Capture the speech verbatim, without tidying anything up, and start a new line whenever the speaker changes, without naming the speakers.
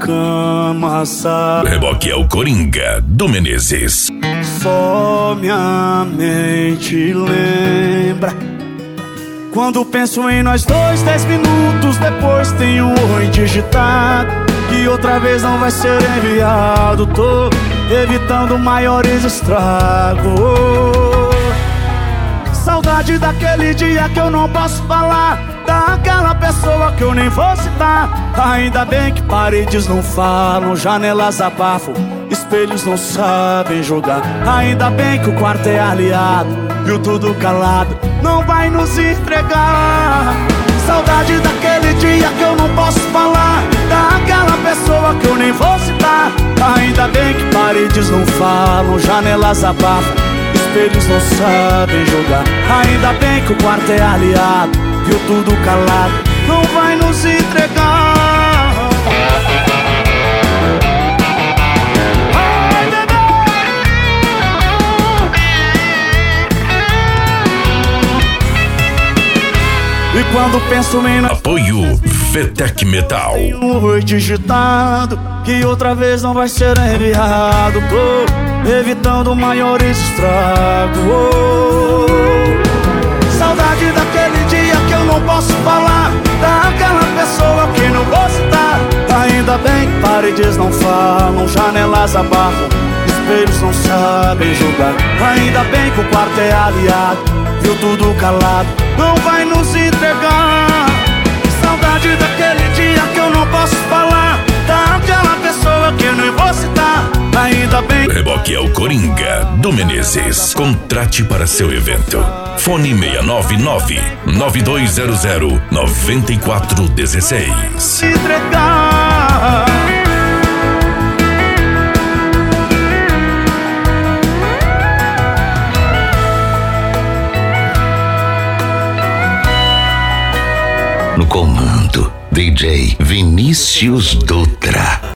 cama, sabe?
Reboque é o Coringa do Menezes.
Só minha mente lembra quando penso em nós dois. Dez minutos depois tem um oi digitado, que outra vez não vai ser enviado. Tô evitando maiores estragos. Saudade daquele dia que eu não posso falar, daquela pessoa que eu nem vou citar. Ainda bem que paredes não falam, janelas abafam, espelhos não sabem julgar. Ainda bem que o quarto é aliado, viu tudo calado, não vai nos entregar. Saudade daquele dia que eu não posso falar, daquela pessoa que eu nem vou citar. Ainda bem que paredes não falam, janelas abafam, espelhos não sabem julgar. Ainda bem que o quarto é aliado, viu tudo calado, não vai nos entregar. Ai, bebê. E quando penso em nós,
apoio Vetec Metal.
tem um oi digitado, que outra vez não vai ser enviado. Tô evitando maiores estragos. Saudade daquele dia que eu não posso falar, daquela pessoa que não vou citar. Ainda bem que paredes não falam, janelas abafam, espelhos não sabem julgar. Ainda bem que o quarto é aliado, viu tudo calado, não vai nos entregar. Saudade daquele dia que eu não posso falar, daquela pessoa que eu nem vou citar. Ainda bem.
Reboque é o Coringa do Menezes. Contrate para seu evento. Fone seis nove nove, nove dois zero zero, nove quatro um seis.
Se entregar.
No comando, D J Vinícius Dutra.